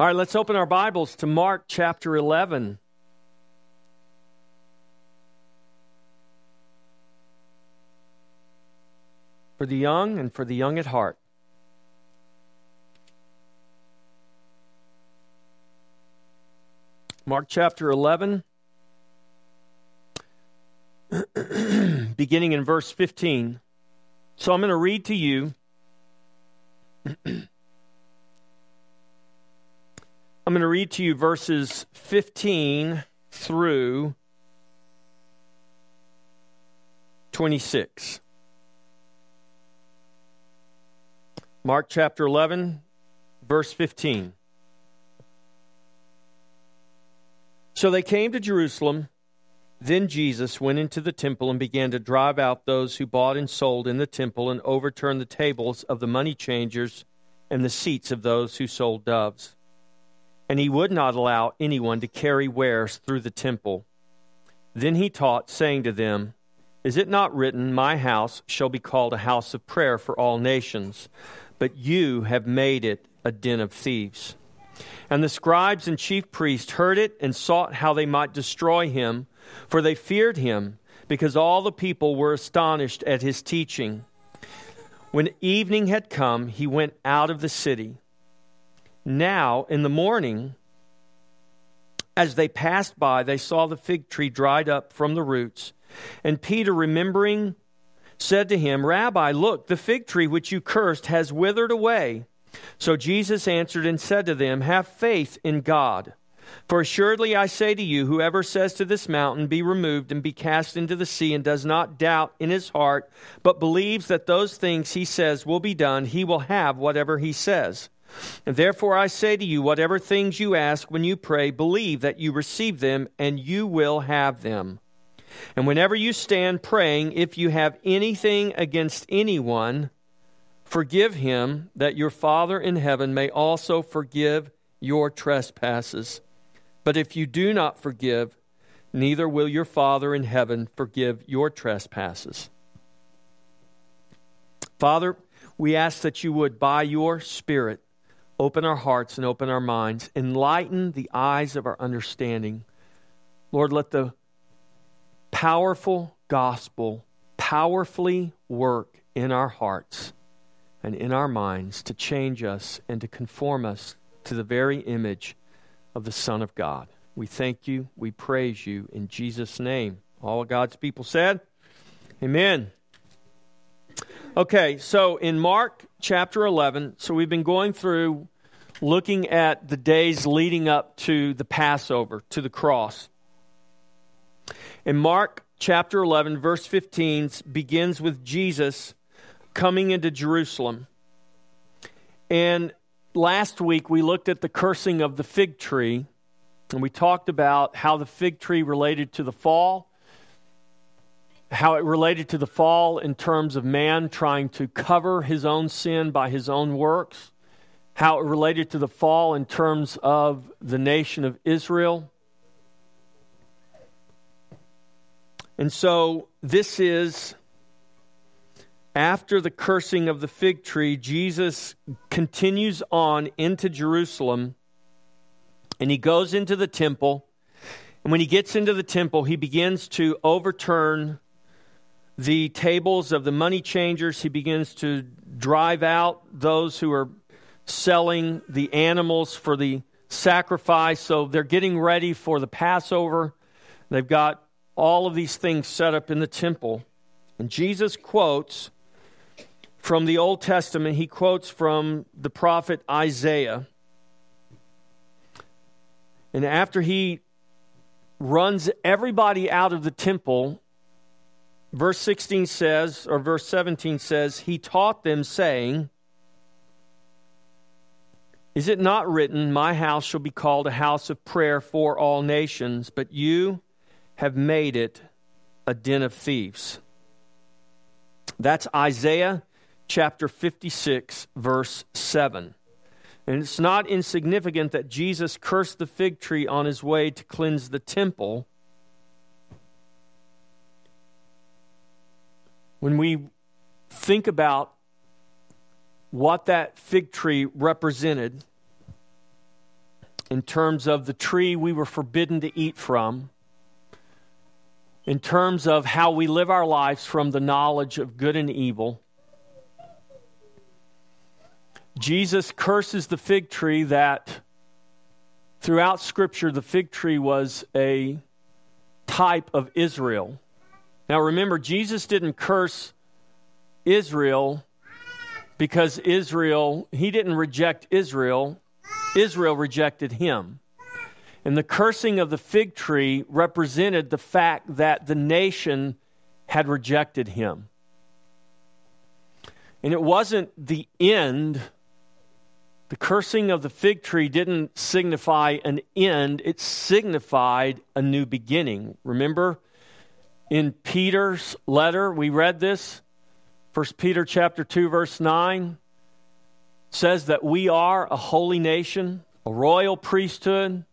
All right, let's open our Bibles to Mark chapter 11. For the young and for the young at heart. Mark chapter 11, beginning in verse 15. So I'm going to read to you. I'm going to read to you verses 15 through 26. Mark chapter 11, verse 15. So they came to Jerusalem. Then Jesus went into the temple and began to drive out those who bought and sold in the temple and overturned the tables of the money changers and the seats of those who sold doves. And he would not allow anyone to carry wares through the temple. Then he taught, saying to them, Is it not written, My house shall be called a house of prayer for all nations? But you have made it a den of thieves. And the scribes and chief priests heard it and sought how they might destroy him, for they feared him, because all the people were astonished at his teaching. When evening had come, he went out of the city. Now, in the morning, as they passed by, they saw the fig tree dried up from the roots. And Peter, remembering, said to him, Rabbi, look, the fig tree which you cursed has withered away. So Jesus answered and said to them, Have faith in God. For assuredly I say to you, whoever says to this mountain, Be removed and be cast into the sea, and does not doubt in his heart, but believes that those things he says will be done, he will have whatever he says. And therefore I say to you, whatever things you ask when you pray, believe that you receive them, and you will have them. And whenever you stand praying, if you have anything against anyone, forgive him, that your Father in heaven may also forgive your trespasses. But if you do not forgive, neither will your Father in heaven forgive your trespasses. Father, we ask that you would, by your Spirit, open our hearts and open our minds, enlighten the eyes of our understanding. Lord, let the powerful gospel powerfully work in our hearts and in our minds to change us and to conform us to the very image of the Son of God. We thank you. We praise you in Jesus' name. All of God's people said, Amen. Okay, so in Mark chapter 11, so we've been going through looking at the days leading up to the Passover, to the cross. In Mark chapter 11, verse 15 begins with Jesus coming into Jerusalem. And last week we looked at the cursing of the fig tree, and we talked about how the fig tree related to the fall, how it related to the fall in terms of man trying to cover his own sin by his own works, how it related to the fall in terms of the nation of Israel. And so this is after the cursing of the fig tree. Jesus continues on into Jerusalem, and he goes into the temple. And when he gets into the temple, he begins to overturn the tables of the money changers. He begins to drive out those who are selling the animals for the sacrifice. So they're getting ready for the Passover. They've got all of these things set up in the temple. And Jesus quotes from the Old Testament. He quotes from the prophet Isaiah. And after he runs everybody out of the temple, verse 16 says, or verse 17 says, He taught them, saying, Is it not written, My house shall be called a house of prayer for all nations, but you have made it a den of thieves? That's Isaiah chapter 56, verse 7. And it's not insignificant that Jesus cursed the fig tree on his way to cleanse the temple. When we think about what that fig tree represented, in terms of the tree we were forbidden to eat from, in terms of how we live our lives from the knowledge of good and evil. Jesus curses the fig tree that throughout Scripture, the fig tree was a type of Israel. Now remember, Jesus didn't curse Israel because he didn't reject Israel. Israel rejected him. And the cursing of the fig tree represented the fact that the nation had rejected him. And it wasn't the end. The cursing of the fig tree didn't signify an end. It signified a new beginning. Remember, in Peter's letter, we read this. 1 Peter chapter 2, verse 9 says that we are a holy nation, a royal priesthood.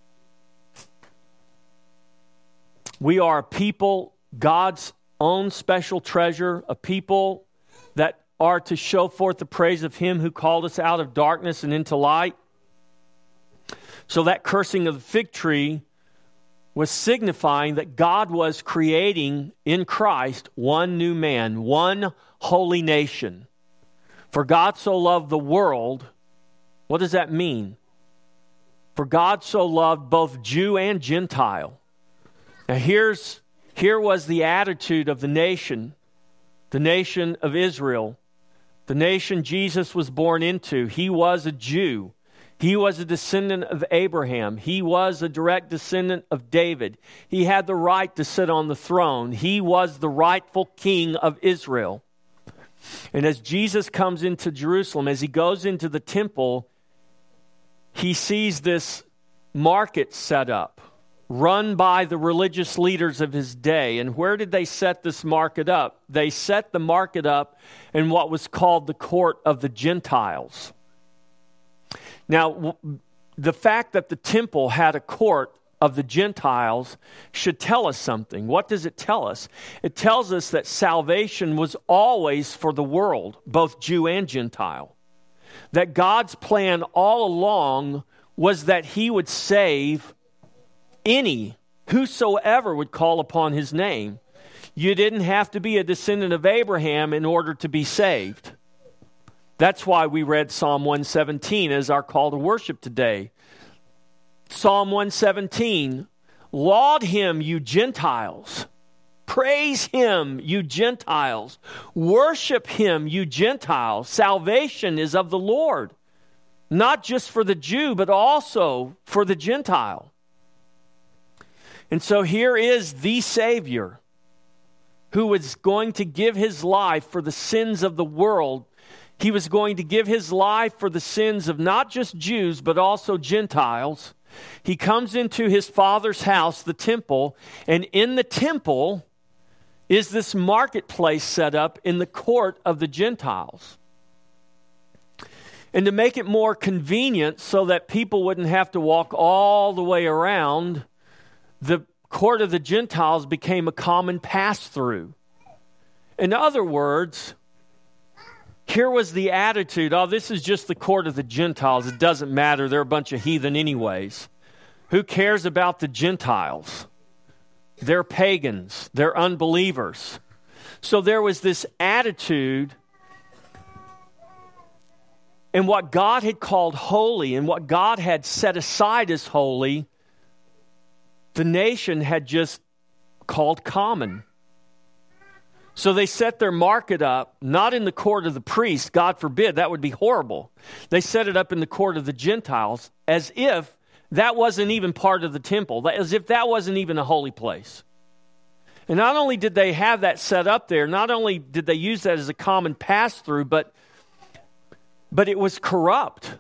We are a people, God's own special treasure, a people that are to show forth the praise of Him who called us out of darkness and into light. So that cursing of the fig tree was signifying that God was creating in Christ one new man, one holy nation. For God so loved the world. What does that mean? For God so loved both Jew and Gentile. Now here was the attitude of the nation of Israel, the nation Jesus was born into. He was a Jew. He was a descendant of Abraham. He was a direct descendant of David. He had the right to sit on the throne. He was the rightful king of Israel. And as Jesus comes into Jerusalem, as he goes into the temple, he sees this market set up, run by the religious leaders of his day. And where did they set this market up? They set the market up in what was called the court of the Gentiles. Now, the fact that the temple had a court of the Gentiles should tell us something. What does it tell us? It tells us that salvation was always for the world, both Jew and Gentile. That God's plan all along was that He would save whosoever would call upon His name. You didn't have to be a descendant of Abraham in order to be saved. That's why we read Psalm 117 as our call to worship today. Psalm 117, laud Him, you Gentiles. Praise Him, you Gentiles. Worship Him, you Gentiles. Salvation is of the Lord, not just for the Jew, but also for the Gentile. And so here is the Savior who was going to give His life for the sins of the world. He was going to give His life for the sins of not just Jews, but also Gentiles. He comes into His Father's house, the temple, and in the temple is this marketplace set up in the court of the Gentiles. And to make it more convenient so that people wouldn't have to walk all the way around, the court of the Gentiles became a common pass-through. In other words, here was the attitude, this is just the court of the Gentiles. It doesn't matter. They're a bunch of heathen anyways. Who cares about the Gentiles? They're pagans. They're unbelievers. So there was this attitude, and what God had called holy and what God had set aside as holy, the nation had just called common. So they set their market up, not in the court of the priest, God forbid, that would be horrible. They set it up in the court of the Gentiles as if that wasn't even part of the temple, as if that wasn't even a holy place. And not only did they have that set up there, not only did they use that as a common pass-through, but it was corrupt.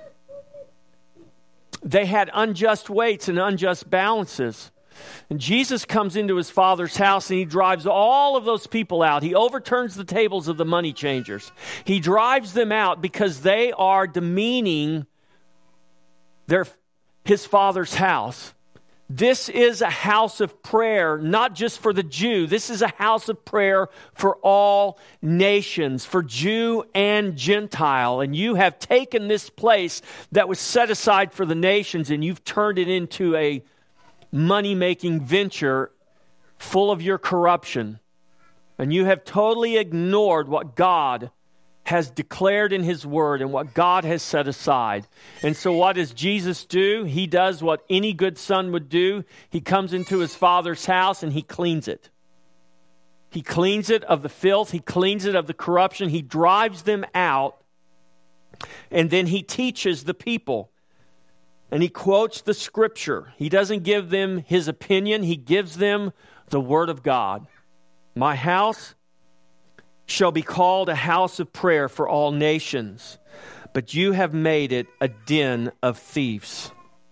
They had unjust weights and unjust balances. And Jesus comes into His Father's house and He drives all of those people out. He overturns the tables of the money changers. He drives them out because they are demeaning His Father's house. This is a house of prayer, not just for the Jew. This is a house of prayer for all nations, for Jew and Gentile. And you have taken this place that was set aside for the nations and you've turned it into a money-making venture full of your corruption. And you have totally ignored what God has declared in His Word and what God has set aside. And so what does Jesus do? He does what any good son would do. He comes into his Father's house and He cleans it. He cleans it of the filth. He cleans it of the corruption. He drives them out. And then He teaches the people. And He quotes the Scripture. He doesn't give them His opinion. He gives them the Word of God. My house shall be called a house of prayer for all nations, but you have made it a den of thieves.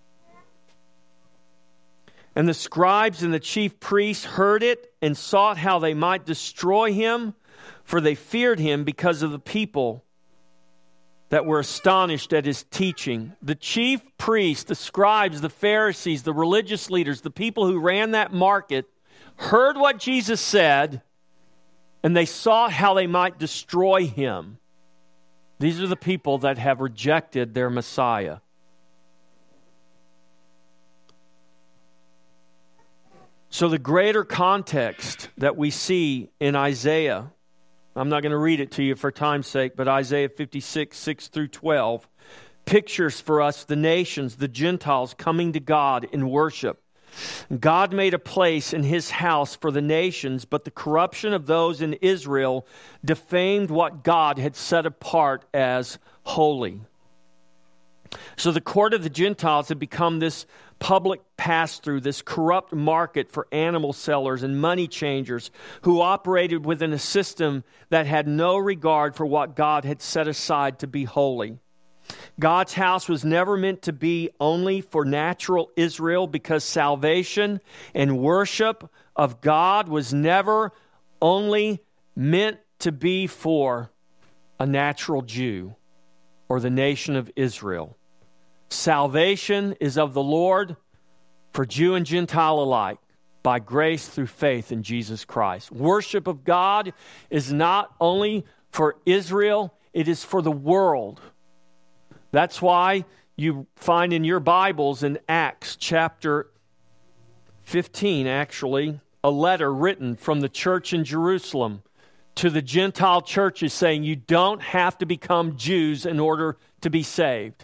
And the scribes and the chief priests heard it and sought how they might destroy Him, for they feared Him because of the people that were astonished at His teaching. The chief priests, the scribes, the Pharisees, the religious leaders, the people who ran that market, heard what Jesus said, and they sought how they might destroy Him. These are the people that have rejected their Messiah. So the greater context that we see in Isaiah, I'm not going to read it to you for time's sake, but Isaiah 56, 6 through 12, pictures for us the nations, the Gentiles coming to God in worship. God made a place in His house for the nations, but the corruption of those in Israel defamed what God had set apart as holy. So the court of the Gentiles had become this public pass-through, this corrupt market for animal sellers and money changers who operated within a system that had no regard for what God had set aside to be holy. God's house was never meant to be only for natural Israel, because salvation and worship of God was never only meant to be for a natural Jew or the nation of Israel. Salvation is of the Lord for Jew and Gentile alike, by grace through faith in Jesus Christ. Worship of God is not only for Israel, it is for the world. That's why you find in your Bibles in Acts chapter 15, actually, a letter written from the church in Jerusalem to the Gentile churches saying you don't have to become Jews in order to be saved.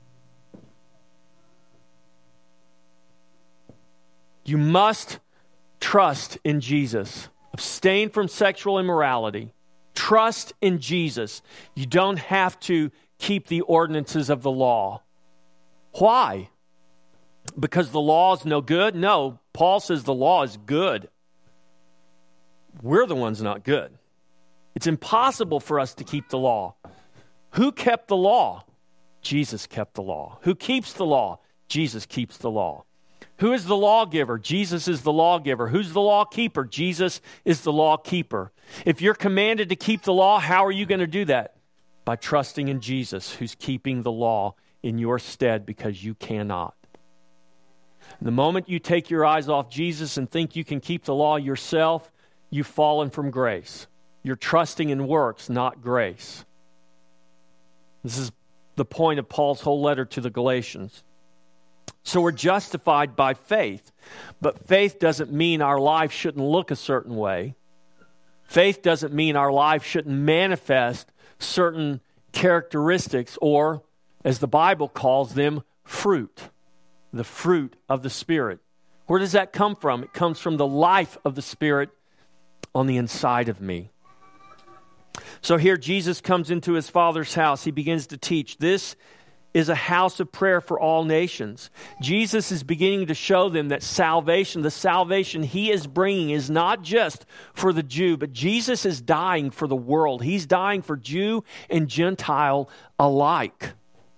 You must trust in Jesus. Abstain from sexual immorality. Trust in Jesus. You don't have to keep the ordinances of the law. Why? Because the law is no good? No, Paul says the law is good. We're the ones not good. It's impossible for us to keep the law. Who kept the law? Jesus kept the law. Who keeps the law? Jesus keeps the law. Who is the lawgiver? Jesus is the lawgiver. Who's the law keeper? Jesus is the law keeper. If you're commanded to keep the law, how are you going to do that? By trusting in Jesus, who's keeping the law in your stead because you cannot. The moment you take your eyes off Jesus and think you can keep the law yourself, you've fallen from grace. You're trusting in works, not grace. This is the point of Paul's whole letter to the Galatians. So we're justified by faith, but faith doesn't mean our life shouldn't look a certain way. Faith doesn't mean our life shouldn't manifest certain characteristics, or, as the Bible calls them, fruit. The fruit of the Spirit. Where does that come from? It comes from the life of the Spirit on the inside of me. So here Jesus comes into His Father's house. He begins to teach. This is a house of prayer for all nations. Jesus is beginning to show them that salvation, the salvation He is bringing, is not just for the Jew, but Jesus is dying for the world. He's dying for Jew and Gentile alike.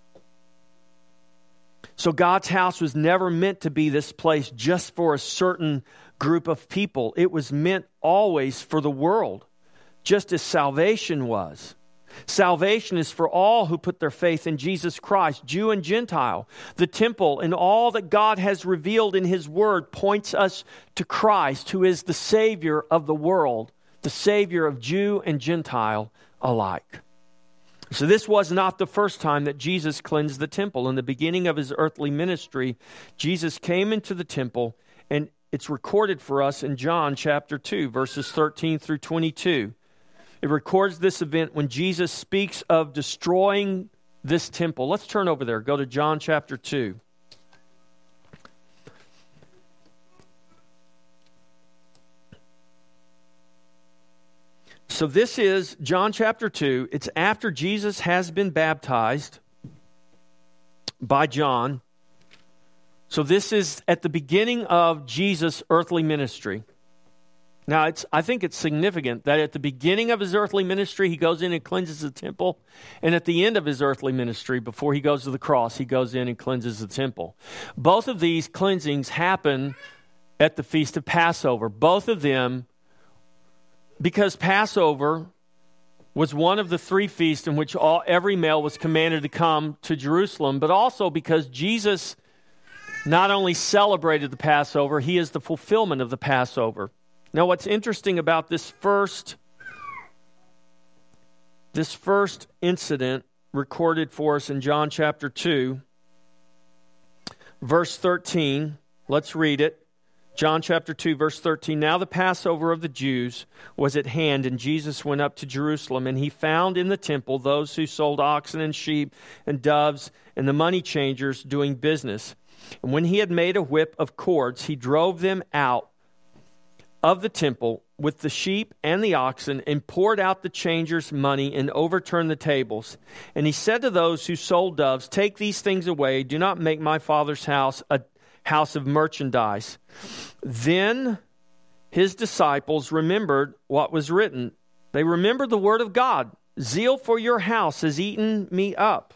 So God's house was never meant to be this place just for a certain group of people. It was meant always for the world, just as salvation was. Salvation is for all who put their faith in Jesus Christ, Jew and Gentile. The temple and all that God has revealed in His Word points us to Christ, who is the Savior of the world, the Savior of Jew and Gentile alike. So this was not the first time that Jesus cleansed the temple. In the beginning of His earthly ministry, Jesus came into the temple, and it's recorded for us in John chapter 2, verses 13 through 22. It records this event when Jesus speaks of destroying this temple. Let's turn over there. Go to John chapter 2. So this is John chapter 2. It's after Jesus has been baptized by John. So this is at the beginning of Jesus' earthly ministry. Now, I think it's significant that at the beginning of His earthly ministry, He goes in and cleanses the temple. And at the end of His earthly ministry, before He goes to the cross, He goes in and cleanses the temple. Both of these cleansings happen at the Feast of Passover. Both of them, because Passover was one of the three feasts in which every male was commanded to come to Jerusalem, but also because Jesus not only celebrated the Passover, He is the fulfillment of the Passover. Now, what's interesting about this first incident recorded for us in John chapter 2, verse 13, let's read it. John chapter 2, verse 13, now the Passover of the Jews was at hand, and Jesus went up to Jerusalem, and He found in the temple those who sold oxen and sheep and doves and the money changers doing business. And when He had made a whip of cords, He drove them out of the temple with the sheep and the oxen, and poured out the changers' money and overturned the tables. And He said to those who sold doves, take these things away. Do not make my Father's house a house of merchandise. Then His disciples remembered what was written. They remembered the word of God. Zeal for your house has eaten me up.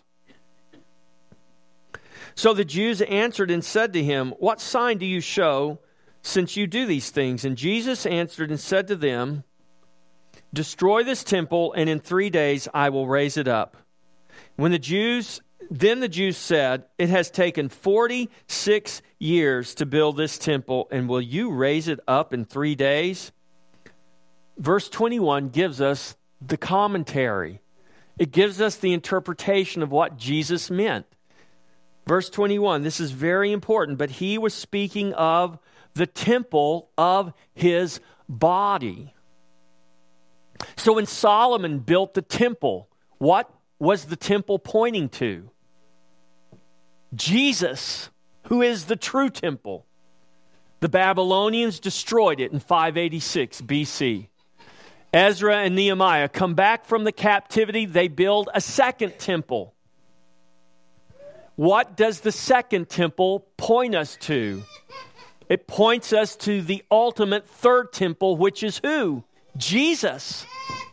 So the Jews answered and said to Him, what sign do you show since you do these things? And Jesus answered and said to them, destroy this temple, and in 3 days I will raise it up. Then the Jews said, it has taken 46 years to build this temple, and will you raise it up in 3 days? Verse 21 gives us the commentary. It gives us the interpretation of what Jesus meant. Verse 21, this is very important, but He was speaking of the temple of His body. So when Solomon built the temple, what was the temple pointing to? Jesus, who is the true temple. The Babylonians destroyed it in 586 BC. Ezra and Nehemiah come back from the captivity. They build a second temple. What does the second temple point us to? It points us to the ultimate third temple, which is who? Jesus.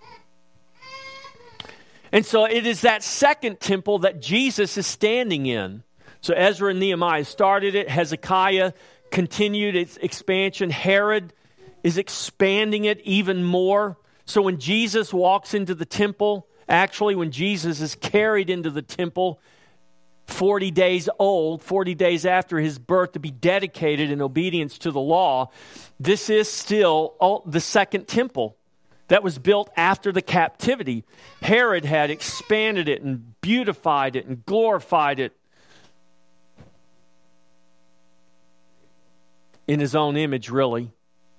And so it is that second temple that Jesus is standing in. So Ezra and Nehemiah started it. Hezekiah continued its expansion. Herod is expanding it even more. So when Jesus walks into the temple, actually when Jesus is carried into the temple, 40 days old, 40 days after His birth, to be dedicated in obedience to the law, this is still the second temple that was built after the captivity. Herod had expanded it and beautified it and glorified it in his own image, really.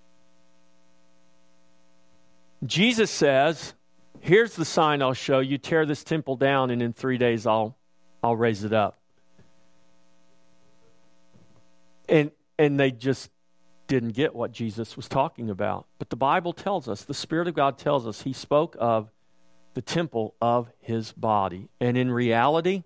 Jesus says, here's the sign I'll show you. Tear this temple down, and in 3 days I'll raise it up. And they just didn't get what Jesus was talking about. But the Bible tells us, the Spirit of God tells us, He spoke of the temple of His body. And in reality,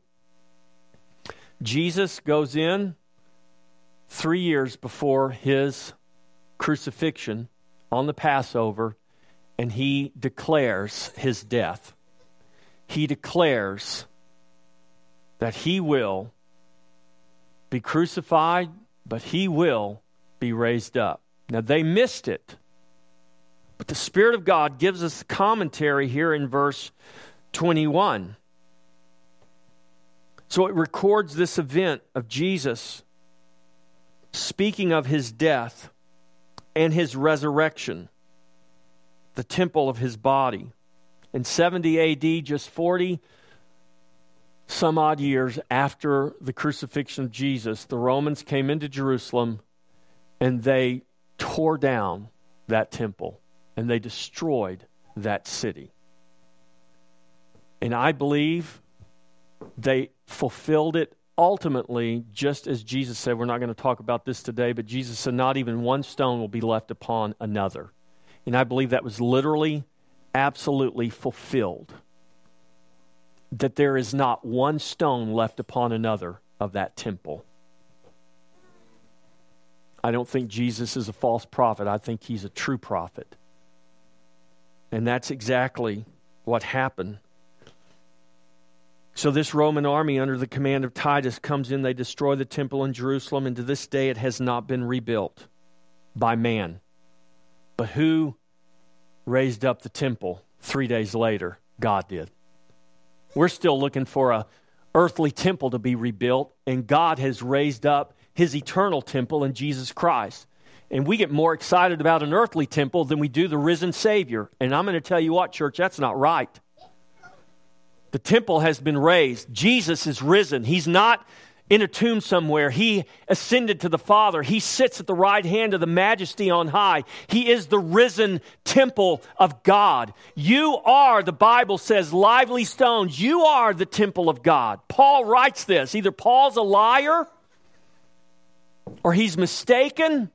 Jesus goes in 3 years before His crucifixion on the Passover, and He declares His death. He declares that He will be crucified, but He will be raised up. Now, they missed it. But the Spirit of God gives us the commentary here in verse 21. So it records this event of Jesus speaking of his death and his resurrection, the temple of his body. In 70 A.D., just 40 some odd years after the crucifixion of Jesus, the Romans came into Jerusalem and they tore down that temple and they destroyed that city. And I believe they fulfilled it ultimately, just as Jesus said. We're not going to talk about this today, but Jesus said, not even one stone will be left upon another. And I believe that was literally, absolutely fulfilled. That there is not one stone left upon another of that temple. I don't think Jesus is a false prophet. I think he's a true prophet. And that's exactly what happened. So this Roman army under the command of Titus comes in. They destroy the temple in Jerusalem, and to this day it has not been rebuilt by man. But who raised up the temple 3 days later? God did. We're still looking for an earthly temple to be rebuilt, and God has raised up his eternal temple in Jesus Christ. And we get more excited about an earthly temple than we do the risen Savior. And I'm going to tell you what, church, that's not right. The temple has been raised. Jesus is risen. He's not in a tomb somewhere. He ascended to the Father. He sits at the right hand of the Majesty on high. He is the risen temple of God. You are, the Bible says, lively stones. You are the temple of God. Paul writes this. Either Paul's a liar or he's mistaken.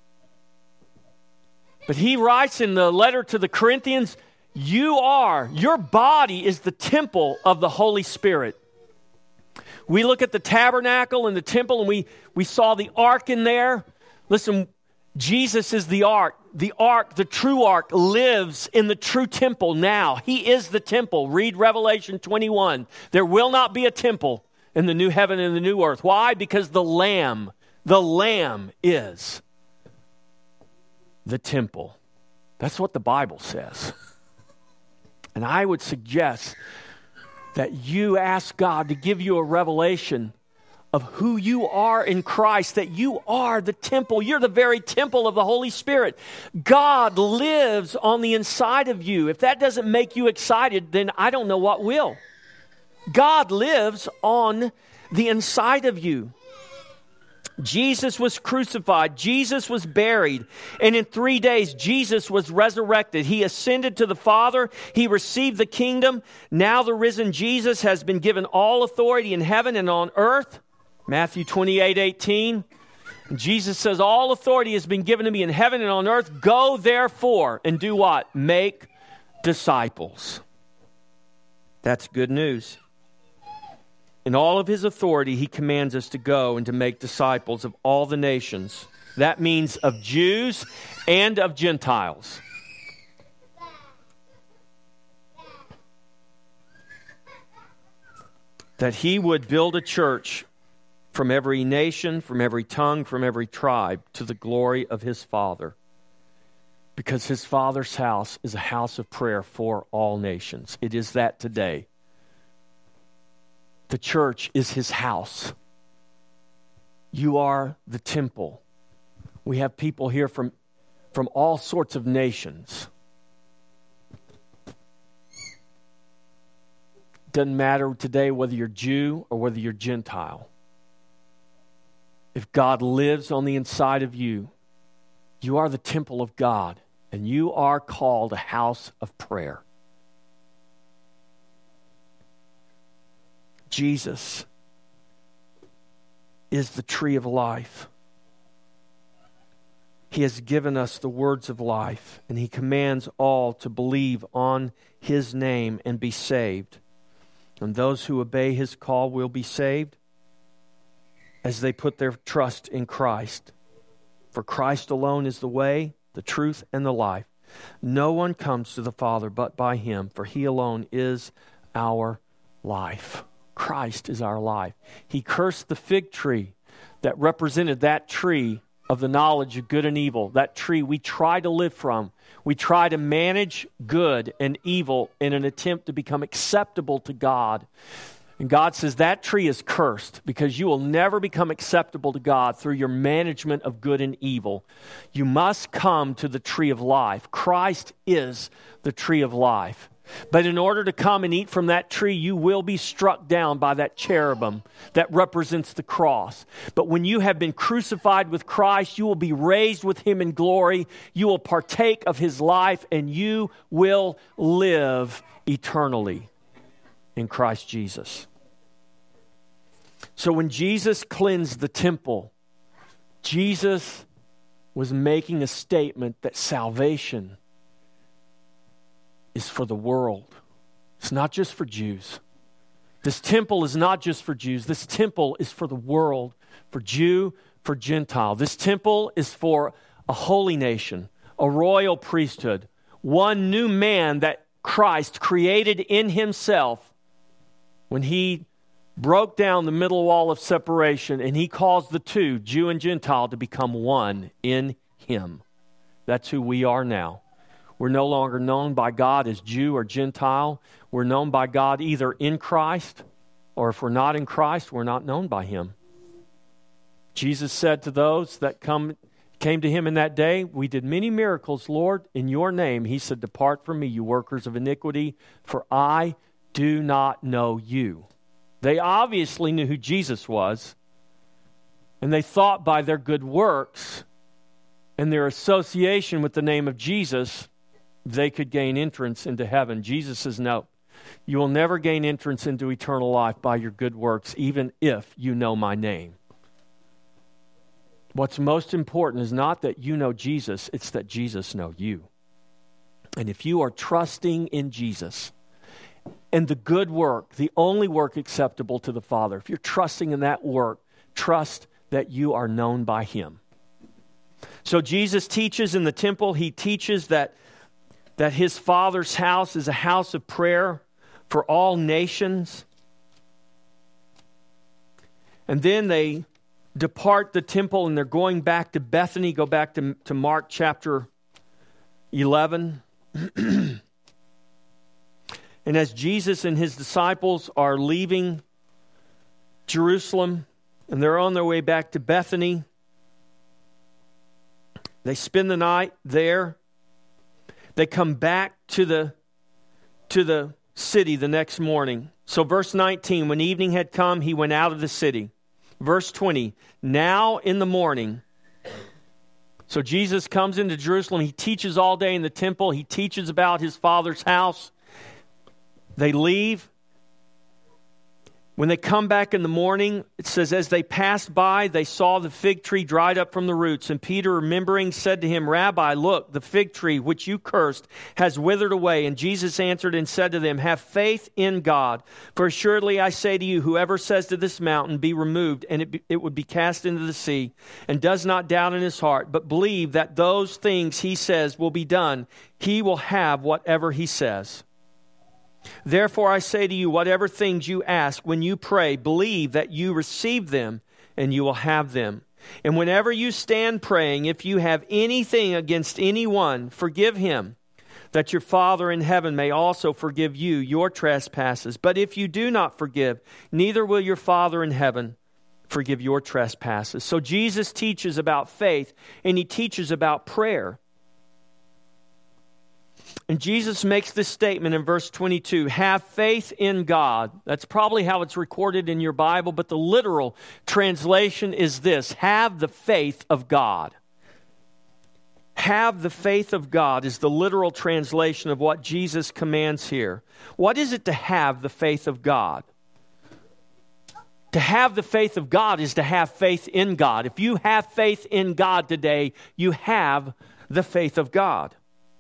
But he writes in the letter to the Corinthians, your body is the temple of the Holy Spirit. We look at the tabernacle and the temple, and we saw the ark in there. Listen, Jesus is the ark. The ark, the true ark, lives in the true temple now. He is the temple. Read Revelation 21. There will not be a temple in the new heaven and the new earth. Why? Because the Lamb is the temple. That's what the Bible says. And I would suggest that you ask God to give you a revelation of who you are in Christ, that you are the temple. You're the very temple of the Holy Spirit. God lives on the inside of you. If that doesn't make you excited, then I don't know what will. God lives on the inside of you. Jesus was crucified. Jesus was buried. And in 3 days, Jesus was resurrected. He ascended to the Father. He received the kingdom. Now the risen Jesus has been given all authority in heaven and on earth. Matthew 28:18. Jesus says, all authority has been given to me in heaven and on earth. Go therefore and do what? Make disciples. That's good news. In all of his authority, he commands us to go and to make disciples of all the nations. That means of Jews and of Gentiles. That he would build a church from every nation, from every tongue, from every tribe, to the glory of his Father. Because his Father's house is a house of prayer for all nations. It is that today. The church is his house. You are the temple. We have people here from all sorts of nations. Doesn't matter today whether you're Jew or whether you're Gentile. If God lives on the inside of you, you are the temple of God, and you are called a house of prayer. Jesus is the tree of life. He has given us the words of life, and he commands all to believe on his name and be saved. And those who obey his call will be saved as they put their trust in Christ. For Christ alone is the way, the truth, and the life. No one comes to the Father but by him, for he alone is our life. Christ is our life. He cursed the fig tree that represented that tree of the knowledge of good and evil, that tree we try to live from. We try to manage good and evil in an attempt to become acceptable to God. And God says that tree is cursed because you will never become acceptable to God through your management of good and evil. You must come to the tree of life. Christ is the tree of life. But in order to come and eat from that tree, you will be struck down by that cherubim that represents the cross. But when you have been crucified with Christ, you will be raised with him in glory. You will partake of his life, and you will live eternally in Christ Jesus. So when Jesus cleansed the temple, Jesus was making a statement that salvation is for the world. It's not just for Jews. This temple is not just for Jews. This temple is for the world, for Jew, for Gentile. This temple is for a holy nation, a royal priesthood, one new man that Christ created in himself when he broke down the middle wall of separation and he caused the two, Jew and Gentile, to become one in him. That's who we are now. We're no longer known by God as Jew or Gentile. We're known by God either in Christ, or if we're not in Christ, we're not known by him. Jesus said to those that came to him in that day, "We did many miracles, Lord, in your name." He said, "Depart from me, you workers of iniquity, for I do not know you." They obviously knew who Jesus was, and they thought by their good works and their association with the name of Jesus, they could gain entrance into heaven. Jesus says, no, you will never gain entrance into eternal life by your good works, even if you know my name. What's most important is not that you know Jesus, it's that Jesus know you. And if you are trusting in Jesus and the good work, the only work acceptable to the Father, if you're trusting in that work, trust that you are known by him. So Jesus teaches in the temple, he teaches that his Father's house is a house of prayer for all nations. And then they depart the temple and they're going back to Bethany. Go back to Mark chapter 11. And as Jesus and his disciples are leaving Jerusalem and they're on their way back to Bethany, they spend the night there. They come back to the city the next morning. So verse 19, when evening had come, he went out of the city. Verse 20, now in the morning. So Jesus comes into Jerusalem. He teaches all day in the temple. He teaches about his Father's house. They leave. When they come back in the morning, it says, as they passed by, they saw the fig tree dried up from the roots. And Peter, remembering, said to him, Rabbi, look, the fig tree which you cursed has withered away. And Jesus answered and said to them, have faith in God. For assuredly I say to you, whoever says to this mountain, be removed, and it would be cast into the sea, and does not doubt in his heart, but believe that those things he says will be done, he will have whatever he says. Therefore I say to you, whatever things you ask when you pray, believe that you receive them and you will have them. And whenever you stand praying, if you have anything against anyone, forgive him, that your Father in heaven may also forgive you your trespasses. But if you do not forgive, neither will your Father in heaven forgive your trespasses. So Jesus teaches about faith and he teaches about prayer. And Jesus makes this statement in verse 22, have faith in God. That's probably how it's recorded in your Bible, but the literal translation is this, have the faith of God. Have the faith of God is the literal translation of what Jesus commands here. What is it to have the faith of God? To have the faith of God is to have faith in God. If you have faith in God today, you have the faith of God.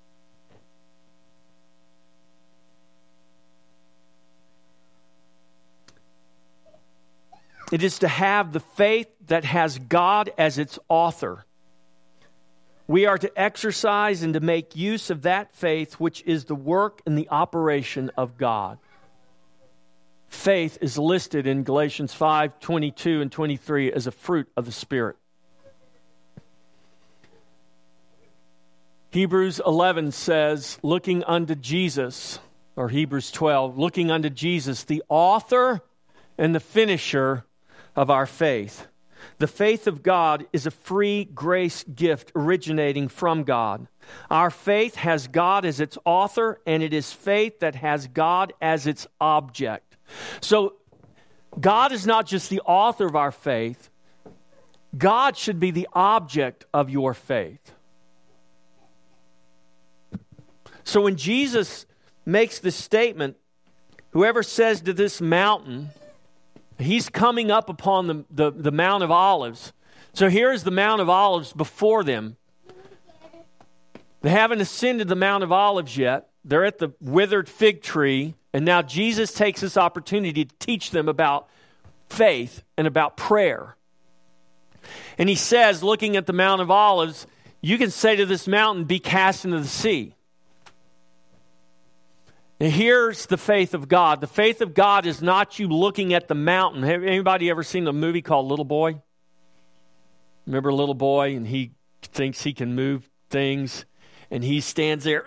It is to have the faith that has God as its author. We are to exercise and to make use of that faith, which is the work and the operation of God. Faith is listed in Galatians 5:22 and 23 as a fruit of the Spirit. Hebrews 11 says, looking unto Jesus, or Hebrews 12, looking unto Jesus, the author and the finisher of our faith. The faith of God is a free grace gift originating from God. Our faith has God as its author, and it is faith that has God as its object. So God is not just the author of our faith. God should be the object of your faith. So when Jesus makes this statement, whoever says to this mountain, he's coming up upon the Mount of Olives. So here's the Mount of Olives before them. They haven't ascended the Mount of Olives yet. They're at the withered fig tree. And now Jesus takes this opportunity to teach them about faith and about prayer. And he says, looking at the Mount of Olives, you can say to this mountain, be cast into the sea. And here's the faith of God. The faith of God is not you looking at the mountain. Have anybody ever seen a movie called Little Boy? Remember Little Boy, and he thinks he can move things, and he stands there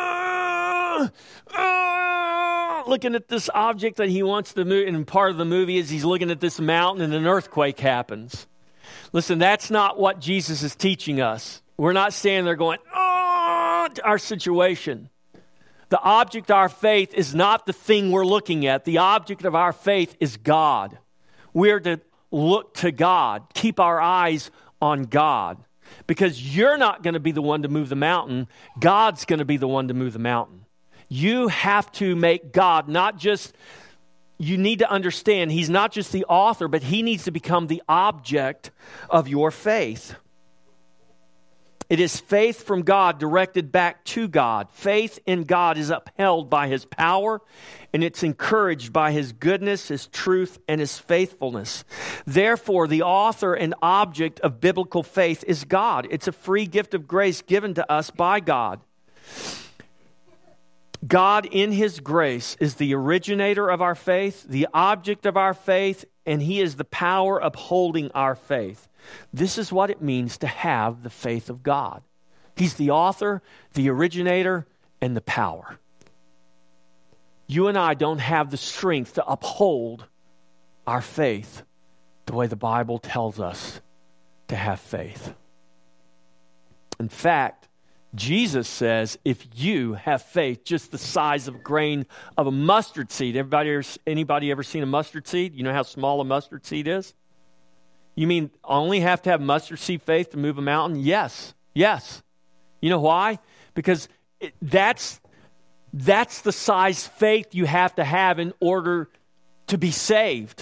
looking at this object that he wants to move, and part of the movie is he's looking at this mountain, and an earthquake happens. Listen, that's not what Jesus is teaching us. We're not standing there going, to our situation. The object of our faith is not the thing we're looking at. The object of our faith is God. We're to look to God, keep our eyes on God. Because you're not going to be the one to move the mountain. God's going to be the one to move the mountain. You have to make God not just, you need to understand, he's not just the author, but he needs to become the object of your faith. It is faith from God directed back to God. Faith in God is upheld by his power, and it's encouraged by his goodness, his truth, and his faithfulness. Therefore, the author and object of biblical faith is God. It's a free gift of grace given to us by God. God, in his grace, is the originator of our faith, the object of our faith, and he is the power upholding our faith. This is what it means to have the faith of God. He's the author, the originator, and the power. You and I don't have the strength to uphold our faith the way the Bible tells us to have faith. In fact, Jesus says, if you have faith just the size of a grain of a mustard seed. Anybody ever seen a mustard seed? You know how small a mustard seed is? You mean only have to have mustard seed faith to move a mountain? Yes. You know why? Because that's the size faith you have to have in order to be saved.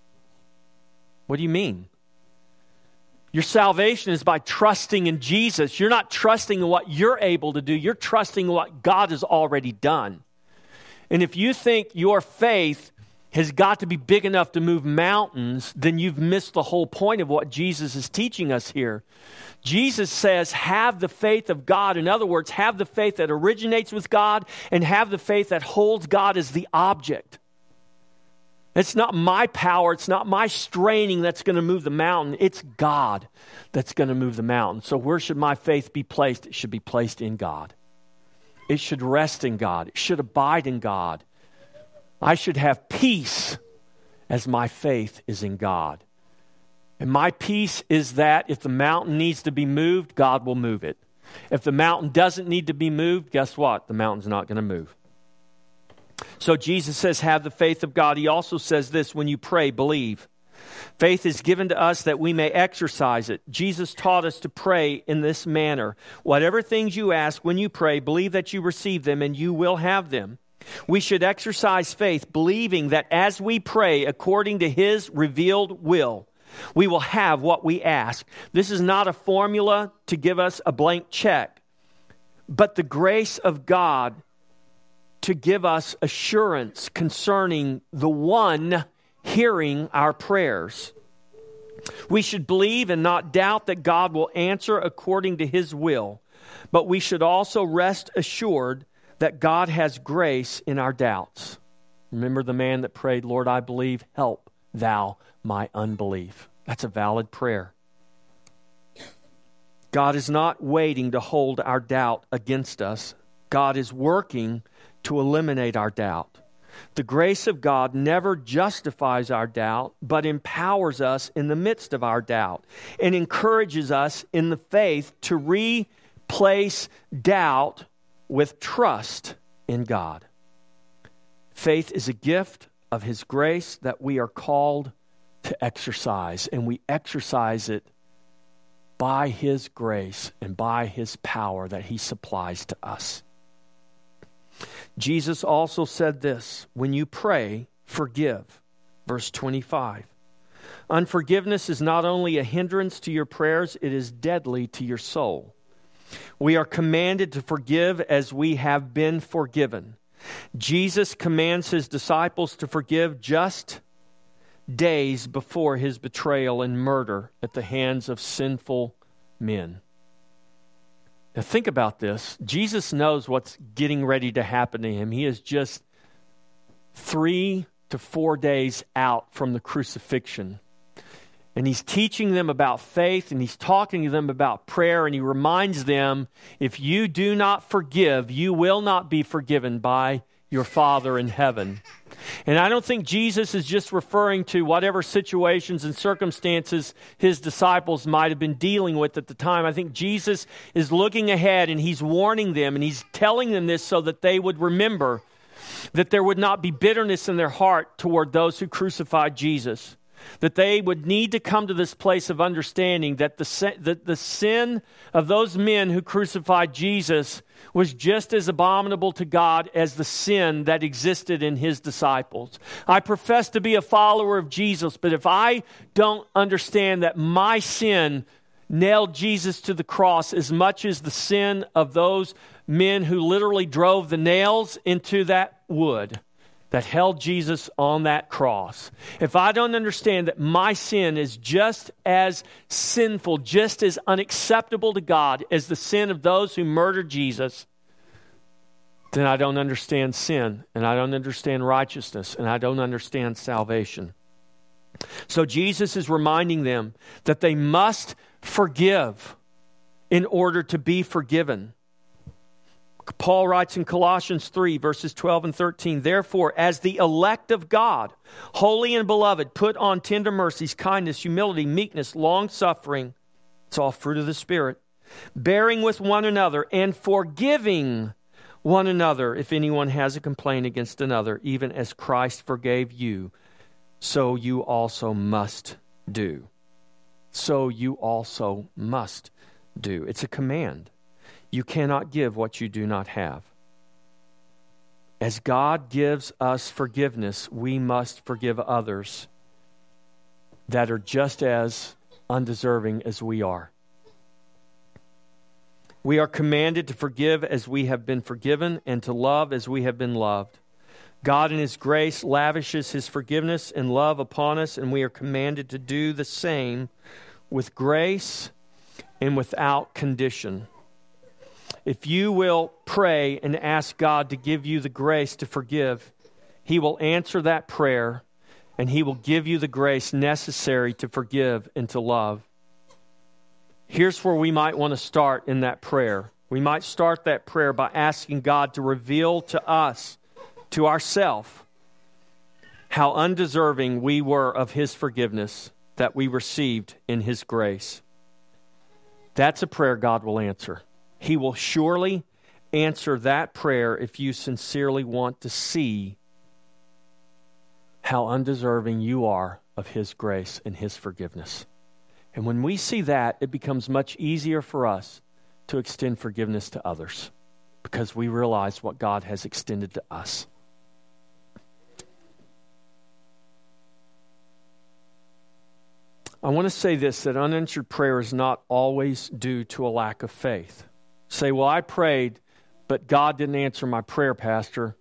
What do you mean? Your salvation is by trusting in Jesus. You're not trusting in what you're able to do. You're trusting in what God has already done. And if you think your faith has got to be big enough to move mountains, then you've missed the whole point of what Jesus is teaching us here. Jesus says, have the faith of God. In other words, have the faith that originates with God and have the faith that holds God as the object. It's not my power, it's not my straining that's going to move the mountain. It's God that's going to move the mountain. So where should my faith be placed? It should be placed in God. It should rest in God. It should abide in God. I should have peace as my faith is in God. And my peace is that if the mountain needs to be moved, God will move it. If the mountain doesn't need to be moved, guess what? The mountain's not going to move. So Jesus says, have the faith of God. He also says this, when you pray, believe. Faith is given to us that we may exercise it. Jesus taught us to pray in this manner. Whatever things you ask when you pray, believe that you receive them and you will have them. We should exercise faith, believing that as we pray according to his revealed will, we will have what we ask. This is not a formula to give us a blank check, but the grace of God to give us assurance concerning the one hearing our prayers. We should believe and not doubt that God will answer according to his will, but we should also rest assured that God has grace in our doubts. Remember the man that prayed, Lord, I believe, help thou my unbelief. That's a valid prayer. God is not waiting to hold our doubt against us. God is working to eliminate our doubt. The grace of God never justifies our doubt, but empowers us in the midst of our doubt and encourages us in the faith to replace doubt with trust in God. Faith is a gift of His grace that we are called to exercise, and we exercise it by His grace and by His power that He supplies to us. Jesus also said this, when you pray, forgive. Verse 25. Unforgiveness is not only a hindrance to your prayers, it is deadly to your soul. We are commanded to forgive as we have been forgiven. Jesus commands His disciples to forgive just days before His betrayal and murder at the hands of sinful men. Now think about this. Jesus knows what's getting ready to happen to Him. He is just 3 to 4 days out from the crucifixion. And He's teaching them about faith, and He's talking to them about prayer, and He reminds them, if you do not forgive, you will not be forgiven by your Father in heaven. And I don't think Jesus is just referring to whatever situations and circumstances His disciples might have been dealing with at the time. I think Jesus is looking ahead, and He's warning them, and He's telling them this so that they would remember that there would not be bitterness in their heart toward those who crucified Jesus. That they would need to come to this place of understanding that the sin of those men who crucified Jesus was just as abominable to God as the sin that existed in His disciples. I profess to be a follower of Jesus, but if I don't understand that my sin nailed Jesus to the cross as much as the sin of those men who literally drove the nails into that wood that held Jesus on that cross. If I don't understand that my sin is just as sinful, just as unacceptable to God as the sin of those who murdered Jesus, then I don't understand sin, and I don't understand righteousness, and I don't understand salvation. So Jesus is reminding them that they must forgive in order to be forgiven. Paul writes in Colossians 3, verses 12 and 13, therefore, as the elect of God, holy and beloved, put on tender mercies, kindness, humility, meekness, long-suffering. It's all fruit of the Spirit. Bearing with one another and forgiving one another if anyone has a complaint against another, even as Christ forgave you, so you also must do. So you also must do. It's a command. You cannot give what you do not have. As God gives us forgiveness, we must forgive others that are just as undeserving as we are. We are commanded to forgive as we have been forgiven and to love as we have been loved. God in His grace lavishes His forgiveness and love upon us, and we are commanded to do the same with grace and without condition. If you will pray and ask God to give you the grace to forgive, He will answer that prayer, and He will give you the grace necessary to forgive and to love. Here's where we might want to start in that prayer. We might start that prayer by asking God to reveal to us, to ourselves, how undeserving we were of His forgiveness that we received in His grace. That's a prayer God will answer. He will surely answer that prayer if you sincerely want to see how undeserving you are of His grace and His forgiveness. And when we see that, it becomes much easier for us to extend forgiveness to others because we realize what God has extended to us. I want to say this, that unanswered prayer is not always due to a lack of faith. Say, well, I prayed, but God didn't answer my prayer, Pastor.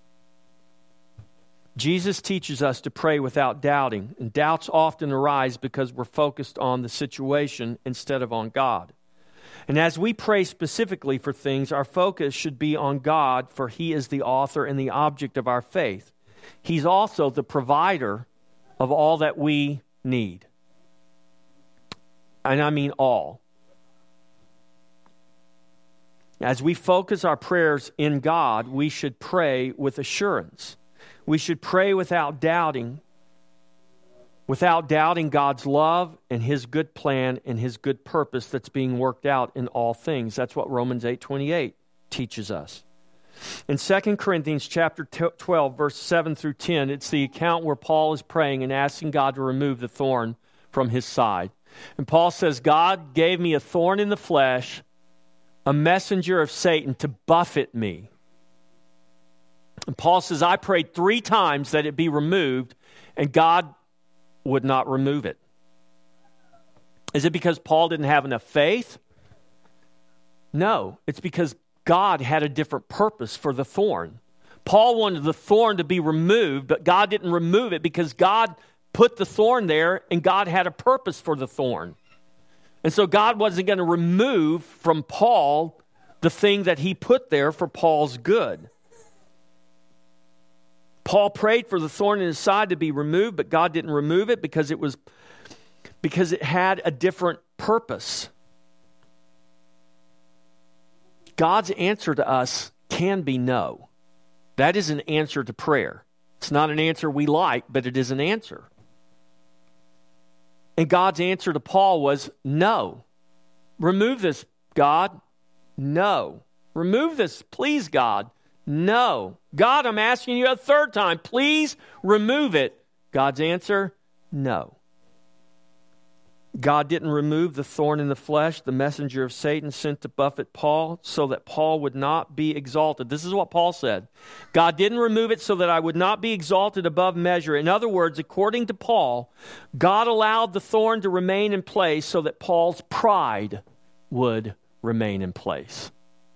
Jesus teaches us to pray without doubting, and doubts often arise because we're focused on the situation instead of on God. And as we pray specifically for things, our focus should be on God, for He is the author and the object of our faith. He's also the provider of all that we need. And I mean all. As we focus our prayers in God, we should pray with assurance. We should pray without doubting God's love and His good plan and His good purpose that's being worked out in all things. That's what Romans 8:28 teaches us. In 2 Corinthians chapter 12, verse 7 through 10, it's the account where Paul is praying and asking God to remove the thorn from his side. And Paul says, God gave me a thorn in the flesh, a messenger of Satan to buffet me. And Paul says, I prayed 3 times that it be removed, and God would not remove it. Is it because Paul didn't have enough faith? No, it's because God had a different purpose for the thorn. Paul wanted the thorn to be removed, but God didn't remove it because God put the thorn there, and God had a purpose for the thorn. And so God wasn't going to remove from Paul the thing that He put there for Paul's good. Paul prayed for the thorn in his side to be removed, but God didn't remove it because it had a different purpose. God's answer to us can be no. That is an answer to prayer. It's not an answer we like, but it is an answer. And God's answer to Paul was no. Remove this, God. No. Remove this, please, God. No. God, I'm asking you a 3rd time. Please remove it. God's answer, no. God didn't remove the thorn in the flesh, the messenger of Satan sent to buffet Paul, so that Paul would not be exalted. This is what Paul said. God didn't remove it so that I would not be exalted above measure. In other words, according to Paul, God allowed the thorn to remain in place so that Paul's pride would remain in place.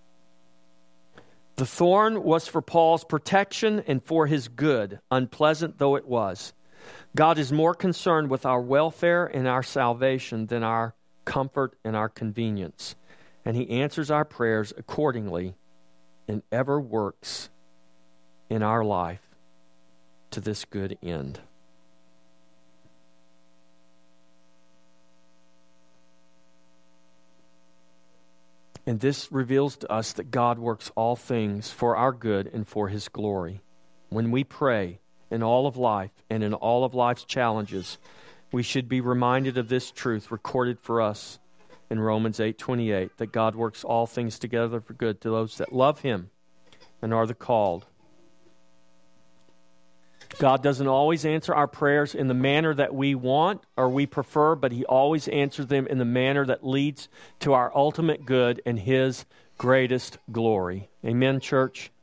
The thorn was for Paul's protection and for his good, unpleasant though it was. God is more concerned with our welfare and our salvation than our comfort and our convenience. And He answers our prayers accordingly and ever works in our life to this good end. And this reveals to us that God works all things for our good and for His glory. When we pray in all of life and in all of life's challenges, we should be reminded of this truth recorded for us in Romans 8:28, that God works all things together for good to those that love Him and are the called. God doesn't always answer our prayers in the manner that we want or we prefer, but He always answers them in the manner that leads to our ultimate good and His greatest glory. Amen, church?